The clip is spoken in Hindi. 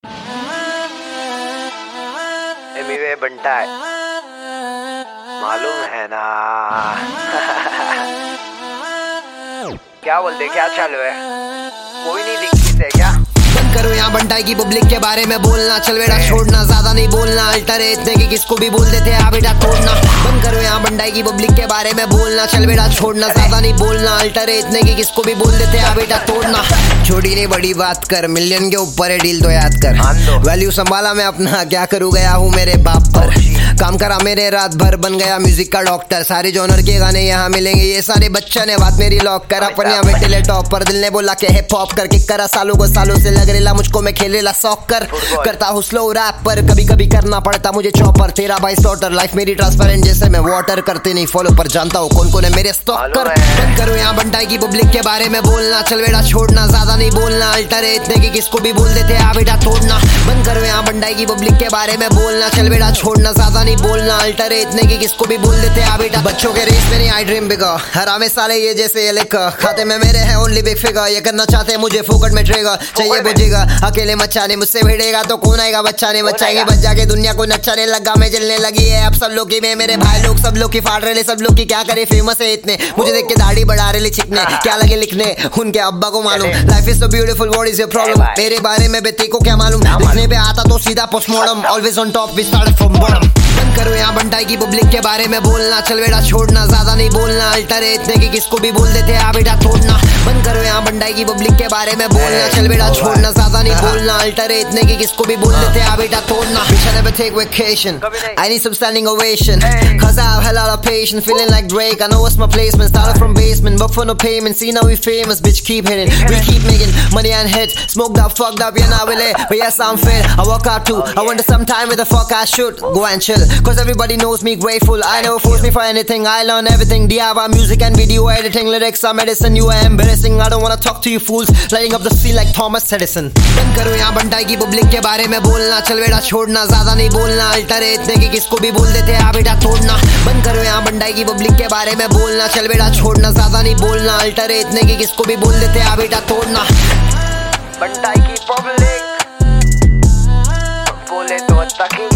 एमिवे बनता है, मालूम है ना। क्या बोलते, क्या चालू है? कोई नहीं दिखती है क्या? करो यहाँ बंटाई की पब्लिक के बारे में बोलना, चल बेटा छोड़ना, ज्यादा नहीं बोलना, अल्टर है इतने की किसको भी बोल देते हैं बेटा तोड़ना। बंद करो यहाँ बंटाई की पब्लिक के बारे में बोलना, चल बेटा छोड़ना, ज्यादा नहीं बोलना, अल्टर है इतने की किसको भी बोल देते हैं बेटा तोड़ना। छोटी नहीं बड़ी बात कर, मिलियन के ऊपर है डील तो याद कर, वैल्यू संभाला मैं अपना, क्या करूँ गया हूँ मेरे बाप पर, काम करा मेरे रात भर, बन गया म्यूजिक का डॉक्टर, सारे जॉनर के गाने यहाँ मिलेंगे, ये सारे बच्चे ने बात मेरी लॉक करा, अपन यहाँ बैठे ले टॉप पर, दिल ने बोला के हिप हॉप करके करा, सालों को सालों से लग रेला मुझको, मैं खेलेला सॉकर, करता हूँ स्लो रैप पर, कभी कभी करना पड़ता मुझे चॉपर, तेरा भाई स्लॉटर, लाइफ मेरी ट्रांसपेरेंट जैसे मैं वाटर, करते नहीं फॉलो पर जानता हूँ कौन कौन है मेरे स्टॉकर। बंद करो यहाँ बंटाई की पब्लिक के बारे में बोलना, चल बेटा छोड़ना, ज्यादा नहीं बोलना, अल्टर है इतने की किसको भी बोल देते हैं बेटा तोड़ना। बंद करो यहाँ बंटाई की पब्लिक के बारे में बोलना, चल बेटा छोड़ना, ज्यादा नहीं बोलना, अल्टर है इतने की किसको भी बोल देते हैं बेटा। बच्चों के रेस में नहीं आई ड्रीम बिगर, हरामे साले ये जैसे ये लिख, खाते में मेरे हैं ओनली बिग फिगर, ये करना चाहते हैं मुझे फोकट में ट्रेगर, चाहिए बुझेगा अकेले मचाने, मुझसे भिड़ेगा तो कौन आएगा बच्चाने, बच्चाएंगे बच जाके दुनिया को नचाने लगा, मैं जलने लगी है अब सब लोग की, मैं मेरे भाई लोग सब लोग की फाड़ रहे, सब लोग की क्या करे, फेमस है इतने, मुझे देख के दाढ़ी बढ़ा रहे छिकने, क्या लगे लिखने उनके अब्बा को मालूम, life is so beautiful what is your problem, मेरे बारे में बेटे को क्या मालूम, लिखने पे आता तो सीधा postmortem, always on top we start from bottom. बंद करो यहाँ बंटाई की पब्लिक के बारे में बोलना, चल बेटा छोड़ना, ज्यादा नहीं बोलना, अल्टर है इतने की किसको भी बोल देते हैं बेटा तोड़ना। बंद करो यहाँ बंटाई की पब्लिक के बारे में बोलना, चल बेटा छोड़ना, ज्यादा नहीं बोलना, अल्टर है इतने की किसको भी बोल देते हैं बेटा तोड़ना। Bitch, I never take vacation, I need some standing ovation, cause I have a lot of patience, feeling like Drake, I know what's my placement, started from basement, but for no payment, see now we famous, bitch keep hitting, we keep making money and hits, smoked up, fucked up, yeah now we lit, but yes I'm fit, I work out too, I wonder sometime where the fuck I should go and chill, cause everybody knows me grateful, I never force me for anything, I learn everything, DIY music and video editing, lyrics are medicine, you are embarrassing, I don't wanna talk to you fools, lighting up the scene like Thomas Edison। बंद करो यहाँ बंटाई की पब्लिक के बारे में बोलना, चल बेटा छोड़ना, ज्यादा नहीं बोलना, अल्टर है इतने की किसको भी बोल देते हैं बेटा तोड़ना। बंद करो यहाँ बंटाई की पब्लिक के बारे में बोलना, चल बेटा छोड़ना, ज्यादा नहीं बोलना, अल्टर है इतने की किसको भी बोल देते हैं बेटा तोड़ना। बंटाई की पब्लिक बोले तो तक